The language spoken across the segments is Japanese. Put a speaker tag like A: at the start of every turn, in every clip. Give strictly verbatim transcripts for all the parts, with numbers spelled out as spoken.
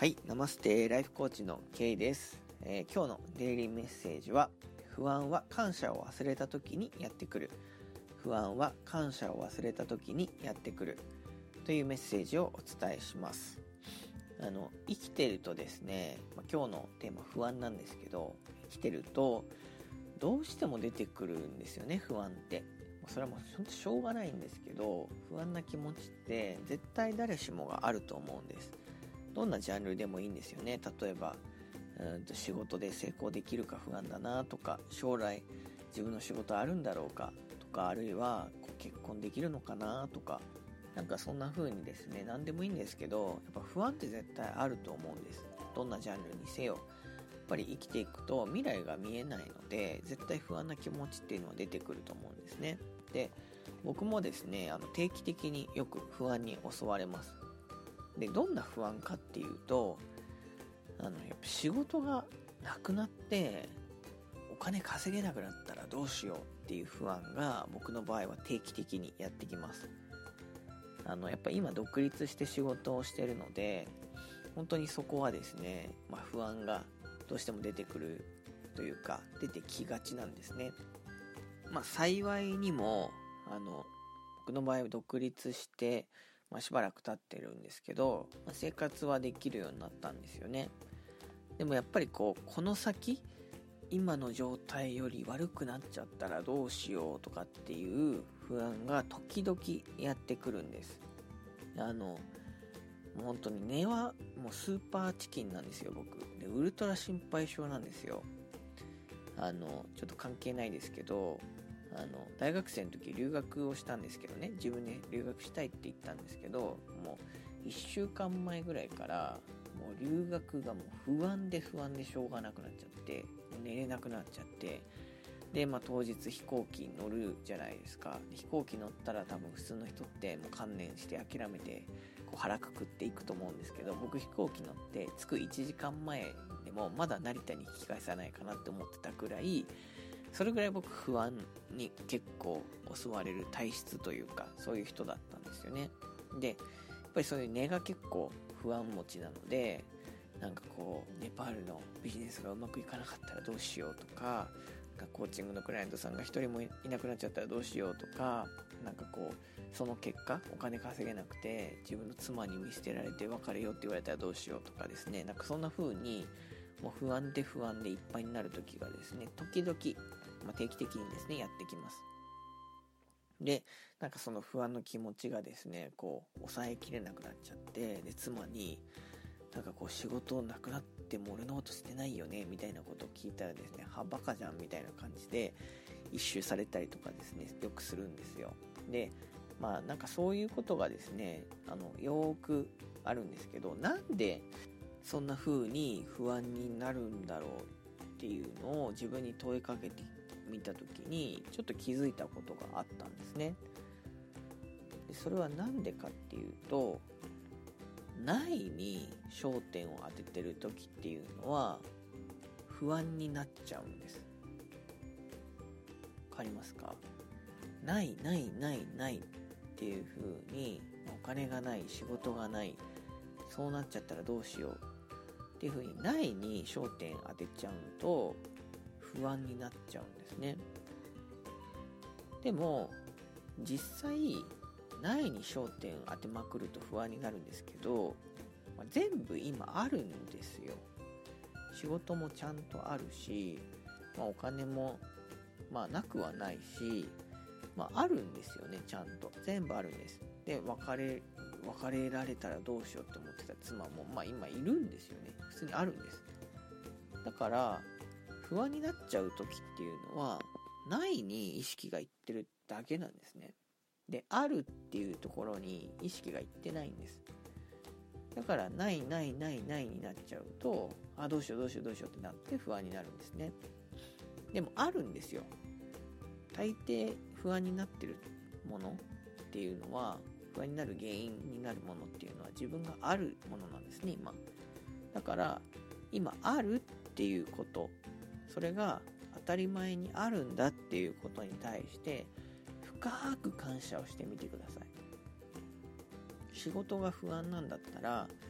A: はい、ナマステライフコーチの K です、えー、今日のデイリーメッセージは、不安は感謝を忘れた時にやってくる。不安は感謝を忘れた時にやってくるというメッセージをお伝えします。あの生きてるとですね、まあ、今日のテーマ不安なんですけど、生きてるとどうしても出てくるんですよね、不安って。それはもう本当しょうがないんですけど、不安な気持ちって絶対誰しもがあると思うんです。どんなジャンルでもいいんですよね。例えばうんと仕事で成功できるか不安だなとか、将来自分の仕事あるんだろうかとか、あるいはこう結婚できるのかなとか、なんかそんな風にですね、何でもいいんですけど、やっぱ不安って絶対あると思うんです。どんなジャンルにせよ、やっぱり生きていくと未来が見えないので、絶対不安な気持ちっていうのは出てくると思うんですね。で、僕もですね、あの定期的によく不安に襲われます。で、どんな不安かっていうと、あのやっぱ仕事がなくなってお金稼げなくなったらどうしようっていう不安が、僕の場合は定期的にやってきます。あのやっぱ今独立して仕事をしてるので、本当にそこはですね、まあ、不安がどうしても出てくるというか、出てきがちなんですね。まあ幸いにも、あの僕の場合は独立して、まあ、しばらく経ってるんですけど、まあ、生活はできるようになったんですよね。でもやっぱりこうこの先今の状態より悪くなっちゃったらどうしようとかっていう不安が時々やってくるんです。あのもう本当に根はもうスーパーチキンなんですよ、僕で。ウルトラ心配性なんですよ。あのちょっと関係ないですけど、あの大学生の時留学をしたんですけどね、自分で留学したいって言ったんですけど、もういっしゅうかんまえぐらいからもう留学がもう不安で不安でしょうがなくなっちゃって、寝れなくなっちゃって、で、まあ、当日飛行機に乗るじゃないですか。飛行機乗ったら多分普通の人ってもう観念して諦めてこう腹くくっていくと思うんですけど、僕飛行機乗って着くいちじかんまえでもまだ成田に引き返さないかなって思ってたぐらい、それぐらい僕不安に結構襲われる体質というか、そういう人だったんですよね。で、やっぱりそういう根が結構不安持ちなので、なんかこうネパールのビジネスがうまくいかなかったらどうしようとか、コーチングのクライアントさんが一人もいなくなっちゃったらどうしようとか、なんかこうその結果お金稼げなくて自分の妻に見捨てられて別れようって言われたらどうしようとかですね、なんかそんな風にもう不安で不安でいっぱいになる時がですね、時々、まあ、定期的にですねやってきます。で、なんかその不安の気持ちがですね、こう抑えきれなくなっちゃって、で妻になんかこう仕事なくなっても俺のことしてないよねみたいなことを聞いたらですね、はバカじゃんみたいな感じで一周されたりとかですね、よくするんですよ。で、まあなんかそういうことがですね、あのよーくあるんですけど、なんでそんな風に不安になるんだろうっていうのを自分に問いかけてみた時に、ちょっと気づいたことがあったんですね。でそれはなんでかっていうと、ないに焦点を当ててる時っていうのは不安になっちゃうんです。わかりますか？ないないないないっていう風に、お金がない、仕事がない、そうなっちゃったらどうしようっていう風にないに焦点当てちゃうと不安になっちゃうんですね。でも実際ないに焦点当てまくると不安になるんですけど、まあ、全部今あるんですよ。仕事もちゃんとあるし、まあ、お金もまあなくはないし、まああるんですよね。ちゃんと全部あるんです。で、別れ別れられたらどうしようって思ってた妻もまあ今いるんですよね。普通にあるんです。だから不安になっちゃう時っていうのはないに意識がいってるだけなんですね。で、あるっていうところに意識がいってないんです。だからないないないないになっちゃうと、あ、どうしようどうしようどうしようってなって不安になるんですね。でもあるんですよ。大抵不安になってるものっていうのは、不安になる原因になるものっていうのは自分があるものなんですね、今。だから今あるっていうこと、それが当たり前にあるんだっていうことに対して深く感謝をしてみてください。仕事が不安なんだったら、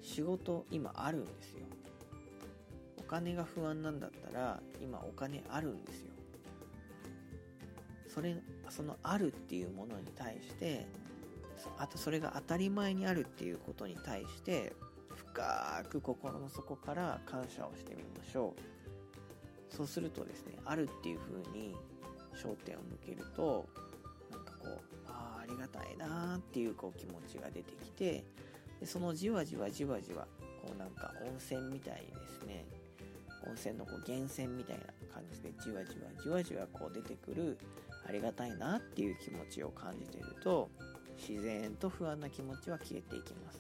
A: 仕事今あるんですよ。お金が不安なんだったら今お金あるんですよ。それそのあるっていうものに対して、あとそれが当たり前にあるっていうことに対して深く心の底から感謝をしてみましょう。そうするとですね、あるっていう風に焦点を向けると、なんかこうああありがたいなーっていうこう気持ちが出てきて、でそのじわじわじわじわこうなんか温泉みたいにですね、温泉のこう源泉みたいな感じでじわじわじわじわこう出てくるありがたいなっていう気持ちを感じていると、自然と不安な気持ちは消えていきます。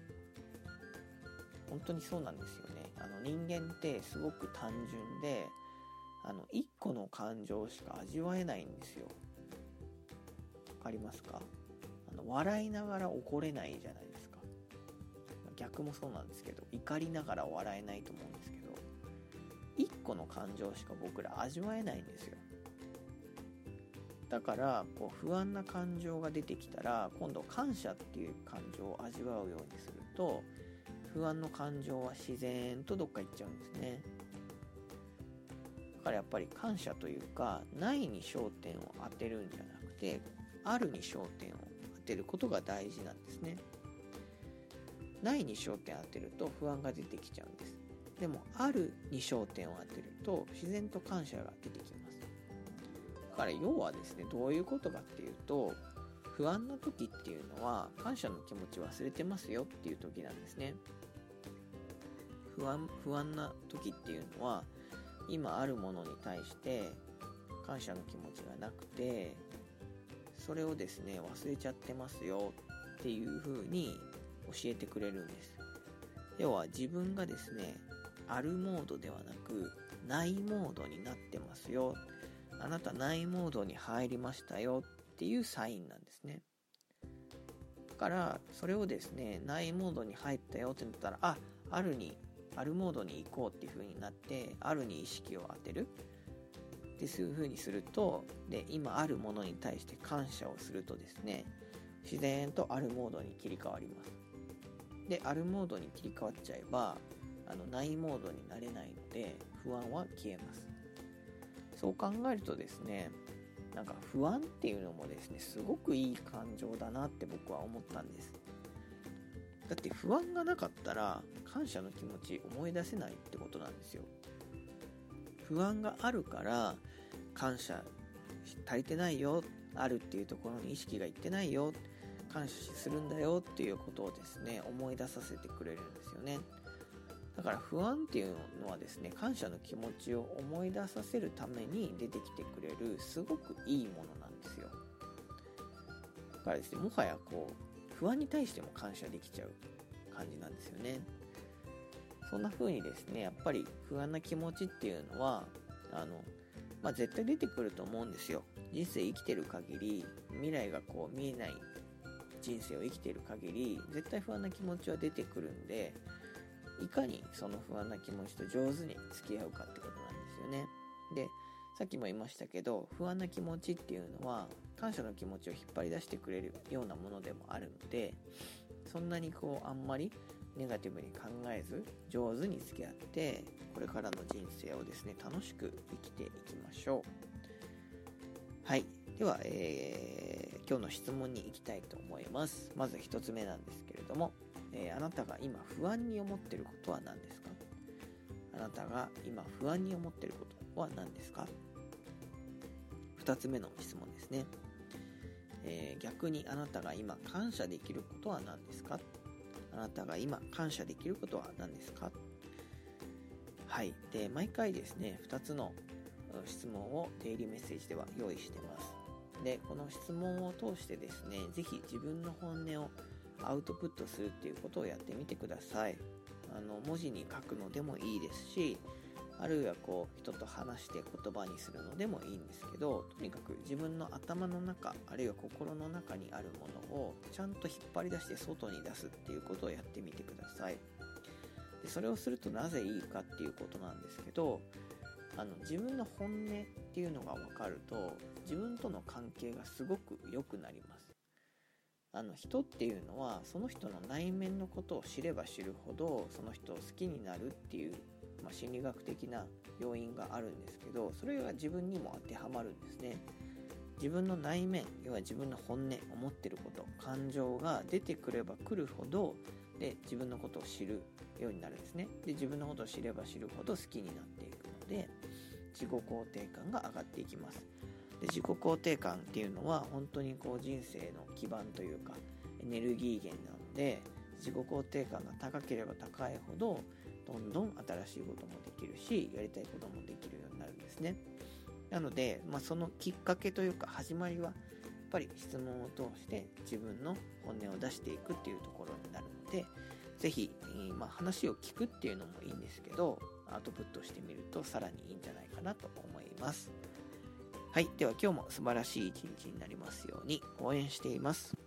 A: 本当にそうなんですよね。あの人間ってすごく単純で、あの一個の感情しか味わえないんですよ。わかりますか？あの笑いながら怒れないじゃないですか。逆もそうなんですけど、怒りながら笑えないと思うんですけど、一個の感情しか僕ら味わえないんですよ。だからこう不安な感情が出てきたら、今度感謝っていう感情を味わうようにすると、不安の感情は自然とどっか行っちゃうんですね。だからやっぱり感謝というか、ないに焦点を当てるんじゃなくて、あるに焦点を当てることが大事なんですね。ないに焦点を当てると不安が出てきちゃうんです。でもあるに焦点を当てると自然と感謝が出てきます。だから要はですね、どういうことかっていうと、不安な時っていうのは感謝の気持ち忘れてますよっていう時なんですね。不安、不安な時っていうのは今あるものに対して感謝の気持ちがなくて、それをですね忘れちゃってますよっていう風に教えてくれるんです。要は自分がですねあるモードではなくないモードになってますよ、あなたないモードに入りましたよっていうサインなんですね。だからそれをですね、ないモードに入ったよってなったら、あ、あるにあるモードに行こうっていう風になって、あるに意識を当てるってそういう風にすると、で今あるものに対して感謝をするとですね、自然とあるモードに切り替わります。であるモードに切り替わっちゃえば、あのないモードになれないので不安は消えます。そう考えるとですね、なんか不安っていうのもですね、すごくいい感情だなって僕は思ったんです。だって不安がなかったら感謝の気持ち思い出せないってことなんですよ。不安があるから感謝足りてないよ、あるっていうところに意識がいってないよ、感謝するんだよっていうことをですね思い出させてくれるんですよね。だから不安っていうのはですね、感謝の気持ちを思い出させるために出てきてくれるすごくいいものなんですよ。だからですね、もはやこう不安に対しても感謝できちゃう感じなんですよね。そんな風にですね、やっぱり不安な気持ちっていうのはあの、まあ、絶対出てくると思うんですよ。人生生きてる限り、未来がこう見えない人生を生きている限り、絶対不安な気持ちは出てくるんで、いかにその不安な気持ちと上手に付き合うかってことなんですよね。で、さっきも言いましたけど、不安な気持ちっていうのは感謝の気持ちを引っ張り出してくれるようなものでもあるので、そんなにこうあんまりネガティブに考えず上手に付き合って、これからの人生をですね楽しく生きていきましょう。はい、では、えー、今日の質問に行きたいと思います。まず一つ目なんですけれども、えー、あなたが今不安に思っていることは何ですか？あなたが今不安に思っていることは何ですか？二つ目の質問ですね。えー、逆にあなたが今感謝できることは何ですか？あなたが今感謝できることは何ですか？はい。で、毎回ですね、ふたつの質問をデイリーメッセージでは用意してます。で、この質問を通してですね、ぜひ自分の本音をアウトプットするっていうことをやってみてください。あの、文字に書くのでもいいですし、あるいはこう人と話して言葉にするのでもいいんですけど、とにかく自分の頭の中、あるいは心の中にあるものをちゃんと引っ張り出して外に出すっていうことをやってみてください。で、それをするとなぜいいかっていうことなんですけど、あの自分の本音っていうのが分かると、自分との関係がすごく良くなります。 あの人っていうのはその人の内面のことを知れば知るほどその人を好きになるっていう、まあ、心理学的な要因があるんですけど、それが自分にも当てはまるんですね。自分の内面、要は自分の本音、思ってること、感情が出てくればくるほどで自分のことを知るようになるんですね。で自分のことを知れば知るほど好きになっていくので自己肯定感が上がっていきます。で自己肯定感っていうのは本当にこう人生の基盤というかエネルギー源なので、自己肯定感が高ければ高いほどどんどん新しいこともできるし、やりたいこともできるようになるんですね。なので、まあ、そのきっかけというか始まりはやっぱり質問を通して自分の本音を出していくっていうところになるので、ぜひ、まあ、話を聞くっていうのもいいんですけど、アウトプットしてみるとさらにいいんじゃないかなと思います。はい、では今日も素晴らしい一日になりますように応援しています。